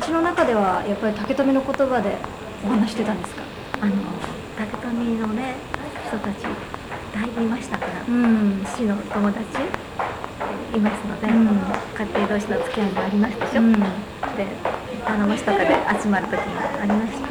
家の中ではやっぱり竹富の言葉でお話してたんですか？ 竹富のね人たちだいぶいましたから、 うん、 父の友達いますので、 うん、 家庭同士の付き合いもありますでしょ、 うん、 で頼もしとかで集まる時もありまして、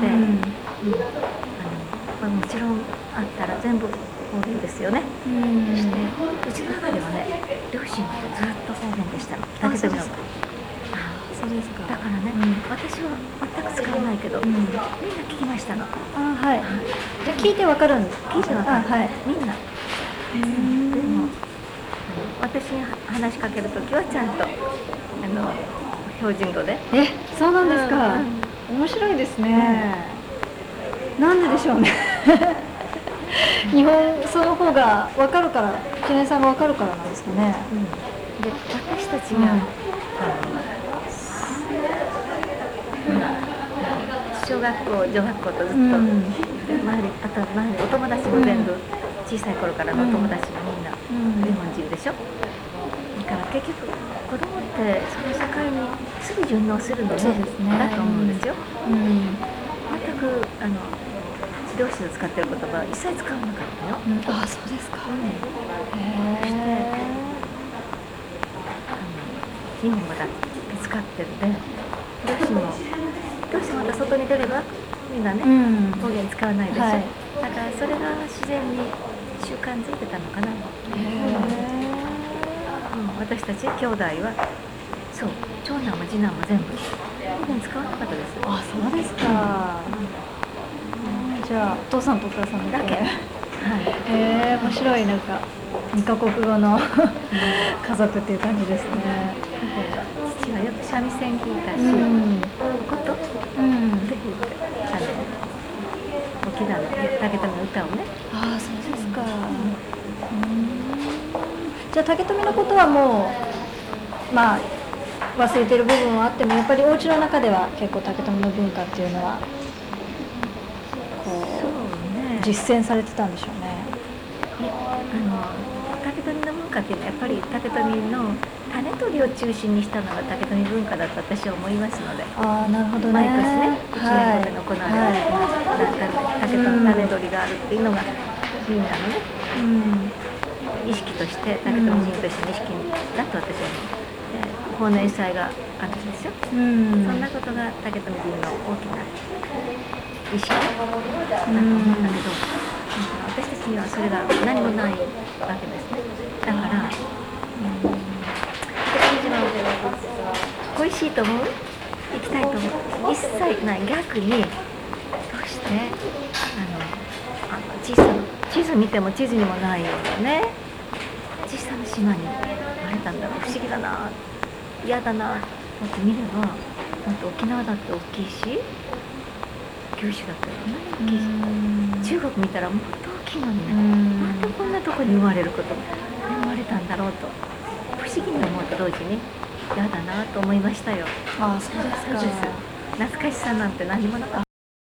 これもちろんあったら全部方言ですよね、そしてうちの中ではね両親ってずっと方言でしたの、竹富の。 そうですか。 だからね、私は全く使わないけど、みんな聞きましたの。 はい。じゃあ聞いてわかるんですか？ 聞いてわかる、 はい。 みんな。でも私に話しかけるときはちゃんと標準語で。 そうなんですか。面白いですね。なんででしょうね。日本その方がわかるから、記念さんがわかるからなんですかね。 で私たちが、小学校女学校とずっと、周りお友達も全部、小さい頃からのお友達がみんな日本人でしょ、だから結局子供ってその社会にすぐ順応するのね、だと思うんですよ、全く両親の使ってる言葉は一切使わなかったよ、 そうですか。 日本語だけ使ってるで、両親また外に出ればみんなね、方言使わないでしょ、だからそれが自然に習慣づいてたのかな。私たち兄弟はそう、長男も次男も全部方言使わなかったです。 そうですか。じゃあお父さんとお母さんだけ。面白い、なんか2カ国語の家族っていう感じですね。 父はよく三味線弾いたし、ことって言って沖縄の竹富の歌をね。 そうですか。じゃあ竹富のことはもう忘れてる部分はあっても、やっぱりお家の中では結構竹富の文化っていうのは実践されてたんでしょうね。 竹富の文化っていうのはやっぱり竹富の種取りを中心にしたのが竹富文化だと私は思いますので、 なるほどね。 毎年ね1年ごとに行われる竹富の種取りがあるっていうのがみんなのね、意識として竹富人としての意識だと私は思う。法然祭があるんですよ、そんなことが竹富人の大きな意識だと思うんだけど、私たちにはそれが何もないわけですね。だから恋しいと思う？行きたいと思う？一切ない。逆にどうして地図見ても地図にもないようなね小さな島に生まれたんだろう、不思議だな、嫌だなって見れば、だって沖縄だって大きいし九州だって大きいし、中国見たらもっと大きいのにね、なんでこんなとこに生まれること生まれたんだろうと不思議に思うと同時に嫌だなと思いましたよ。 そうですか。 懐かしさなんて何もなかった。